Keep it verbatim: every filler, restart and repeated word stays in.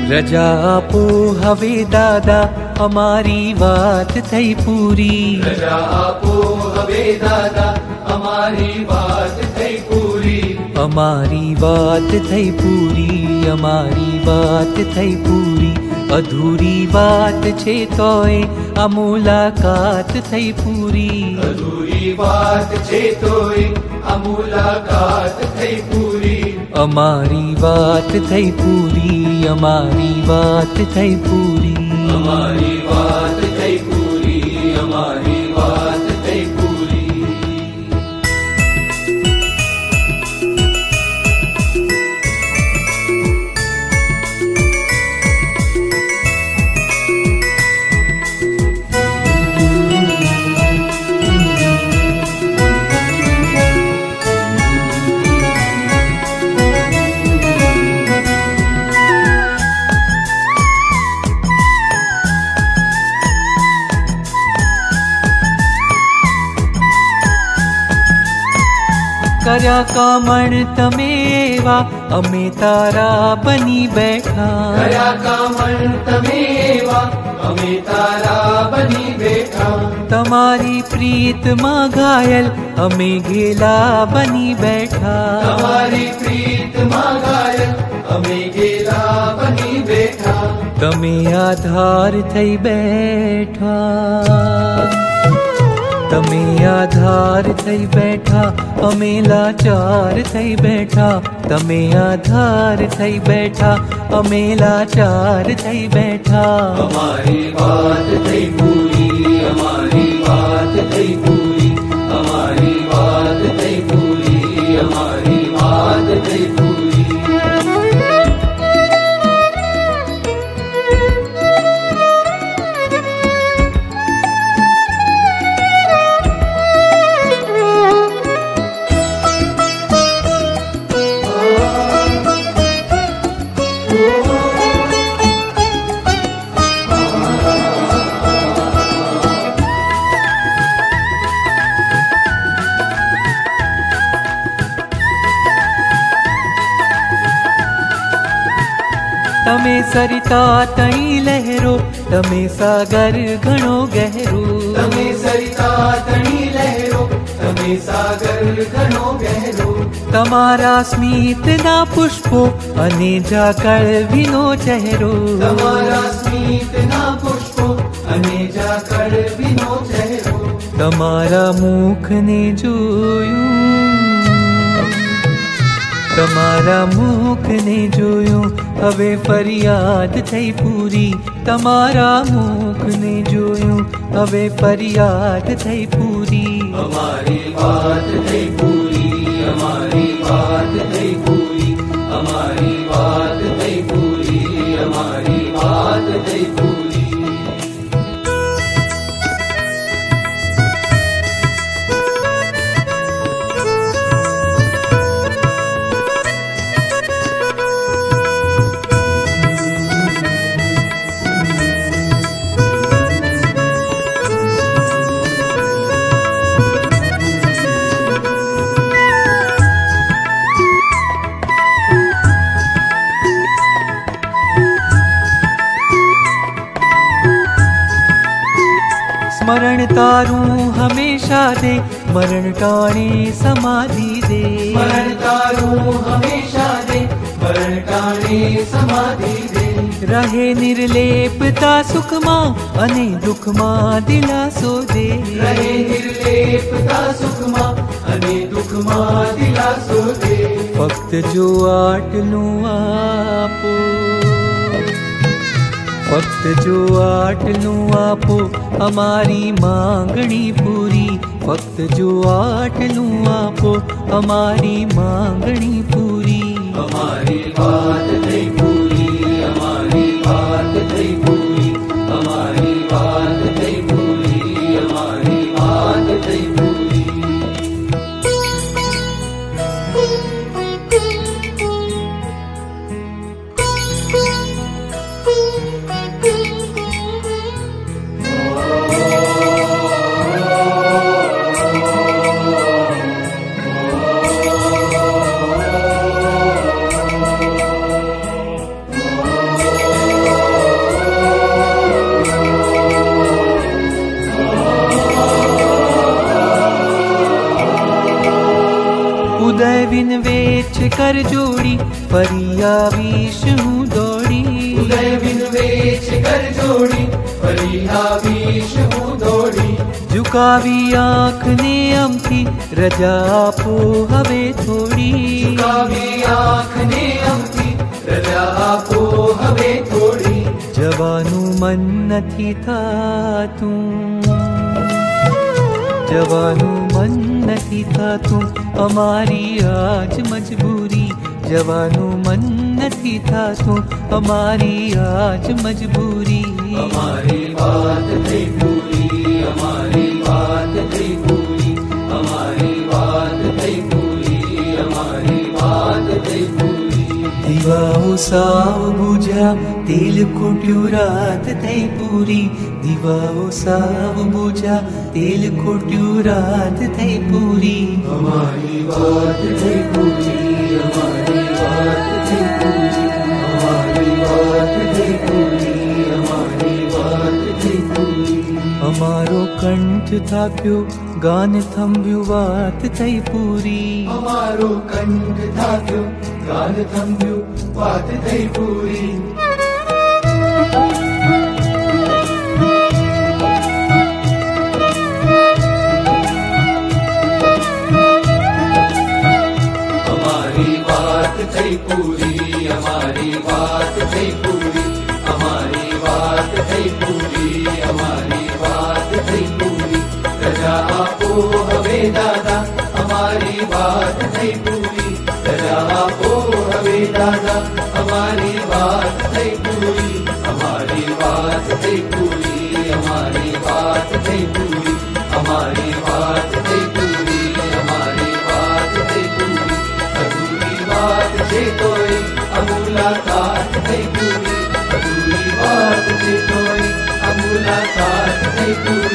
રજા આપો હવે દાદા અમારી વાત થઈ પૂરી. રજા આપો હવે દાદા અમારી વાત થઈ પૂરી. અમારી વાત થઈ પૂરી, અમારી વાત થઈ પૂરી. અધૂરી વાત છે તોય આ મુલાકાત થઈ પૂરી. અધૂરી વાત છે તોય આ મુલાકાત થઈ પૂરી. અમારી વાત થઈ પૂરી, અમારી વાત થઈ પૂરી. અમારી વાત થઈ પૂરી, અમારી વાત થઈ પૂરી. કર્યા કામણ તમે એવા અમે તારા બની બેઠા. કર્યા કામણ તમે એવા અમે તારા બની બેઠા. તમારી પ્રીતમાં ઘાયલ અમે ગેલા બની બેઠા. તમારી પ્રીતમાં ઘાયલ અમે ગેલા બની બેઠા. તમે આધાર થઈ બેઠા. તમે આધાર થઈ બેઠા, અમે લાચાર થઈ બેઠા. તમે આધાર થઈ બેઠા, અમે લાચાર થઈ બેઠા. અમારી વાત થઈ પૂરી, અમારી વાત થઈ પૂરી. અમારી વાત થઈ પૂરી, અમારી વાત થઈ પૂરી. તમે સરિતા તઈ લહેરો, તમે સાગર ઘણો ગહેરો. તમે સરિતા તણી લહેરો, તમે સાગર ઘણો ગહેરો. તમારા સ્મિતના પુષ્પો અને ઝાકળ ભીનો ચહેરો. તમારા સ્મિતના પુષ્પો અને ઝાકળ ભીનો ચહેરો. તમારા મુખને જોયું, તમારા મુખને જોયું હવે ફરિયાદ થઈ પૂરી. તમારા મુખને જોયું હવે ફરિયાદ થઈ પૂરી. અમારી વાત થઈ પૂરી, અમારી વાત થઈ પૂરી. અમારી વાત થઈ પૂરી, અમારી વાત થઈ પૂરી. સ્મરણ તારું હંમેશા દે, મરણ ટાણે સમાધિ દે. સ્મરણ તારું હંમેશા દે, મરણ ટાણે સમાધિ દે. રહે નિર્લેપતા સુખમાં અને દુઃખમાં દિલાસો દે. રહે નિર્લેપતા સુખમાં અને દુઃખમાં દિલાસો દે. ફક્ત જો આટલું આપો, ફક્ત જો આટલું આપો અમારી માંગણી પૂરી. ફક્ત જો આટલું આપો અમારી માંગણી પૂરી. અમારી વાત થઈ પૂરી, અમારી વાત થઈ પૂરી. અમારી વાત થઈ પૂરી, અમારી વાત થઈ પૂરી. उदय बिन वेच कर जोड़ी परिया विष्णु दौड़ी उदय बिन वेच कर जोड़ी परिया विष्णु दौड़ी झुकावी आँख ने अमथी रजा आपो हवे थोड़ी झुकावी आँख ने अमथी रजा आपो हवे थोड़ी जवानू मन नथी थातू जवानू मन नथी थातू हमारी आज मजबूरी जवानू मन नथी थातू हमारी आज मजबूरी हमारी बात थई पूरी हमारी बात थई पूरी हमारी बात थई पूरी हमारी बात थई पूरी दीवाओ साव बुझा तेल खोट्यू रात थई पूरी दीवाओ साव बुझा तेल खोट्यू रात थई पूरी हमारी बात थई पूरी हमारी बात थई पूरी हमारी बात थई पूरी हमारी बात थई पूरी हमारो कंठ थाक्यो गान थम्ब्यो बात थई पूरी हमारो कंठ थाक्यो गान थम्ब्यो बात थई पूरी हमारी बात थई पूरी हमारी बात थई पूरी हमारी बात थई पूरी हमारी बात थई पूरी रजा आपो हवे दादा हमारी बात थई पूरी रजा आपो हवे दादा हमारी बात थई पूरी हमारी बात थई पूरी हमारी बात थई पूरी हमारी बात थई पूरी हमारी बात थई पूरी अधूरी बात से तोई अमुलाकात थई पूरी अधूरी बात से तोई अमुलाकात थई पूरी